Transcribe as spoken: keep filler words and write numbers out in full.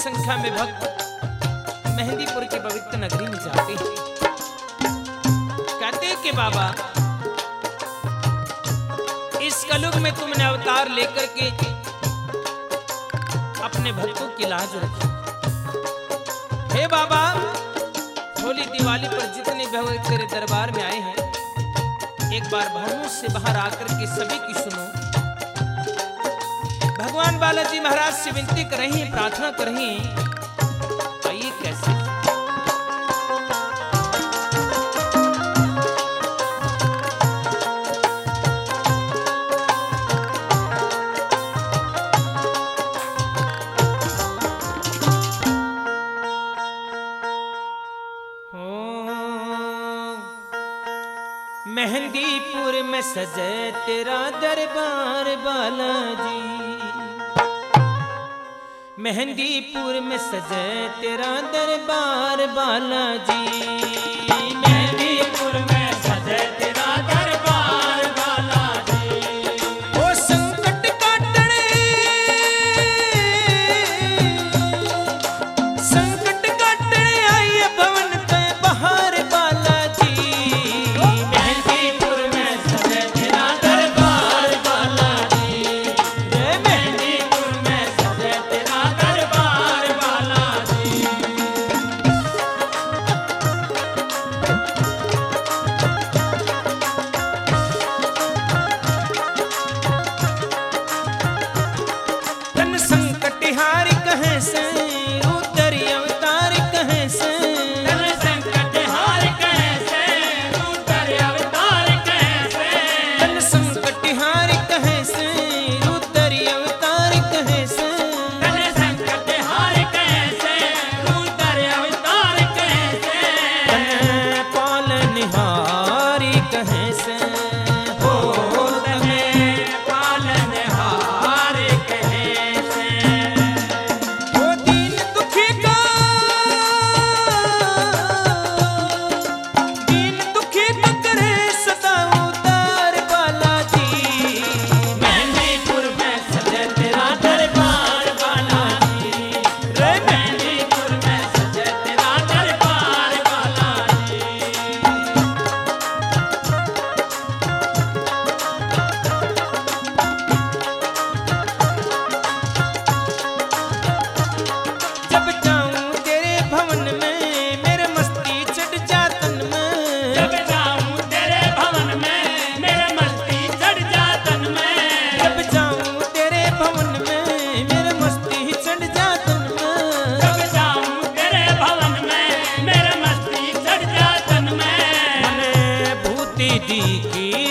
संख्या में भक्त मेहंदीपुर की पवित्र नगरी में जाते हैं। कहते हैं कि बाबा, इस कलयुग में तुमने अवतार लेकर के अपने भक्तों की लाज रखी। हे बाबा, होली दिवाली पर जितने भक्त तेरे दरबार में आए हैं, एक बार भवनों से बाहर आकर के सभी की सुनो। भगवान बालाजी महाराज से विनती कर रही हैं, प्रार्थना कर रही हैं। आइए कैसे? मेहंदीपुर में सजे तेरा दरबार बालाजी, मेहंदीपुर में सजे तेरा दरबार बालाजी, मेहंदीपुर में सजे तेरा दरबार बालाजी। ओ संकट काटने, संकट काटने आई भवन पे बहार बालाजी। मेहंदीपुर में सजे तेरा दरबार बालाजी, मेहंदीपुर में सजे तेरा दरबार बालाजी। तन संकट हार कहे से उतर अवतार कहे से, तन संकट हार कैसे उतर अवतार कैसे, तन संकट हार कहे से उतर अवतार कहे से, तन संकट हार कैसे उतर अवतार कैसे, तन पालनहारी कहे से, हो तने पालनहार कैसे। ओ दीन दुखी का, दीन दुखी का करे सदा उतार बालाजी। मेहंदीपुर में सजे तेरा दरबार बालाजी, रे मेहंदीपुर में सजे तेरा दरबार बालाजी। जब जाऊं तेरे भवन में मेरे मस्ती चढ़ जा तन में, जब जाऊं तेरे भवन में मेरे मस्ती चढ़ जा तन में, जब जाऊं तेरे भवन में मेरे मस्ती चढ़ जा तन में, जब जाऊं तेरे भवन में मेरे मस्ती चढ़ जा तन में। मने भूति दी की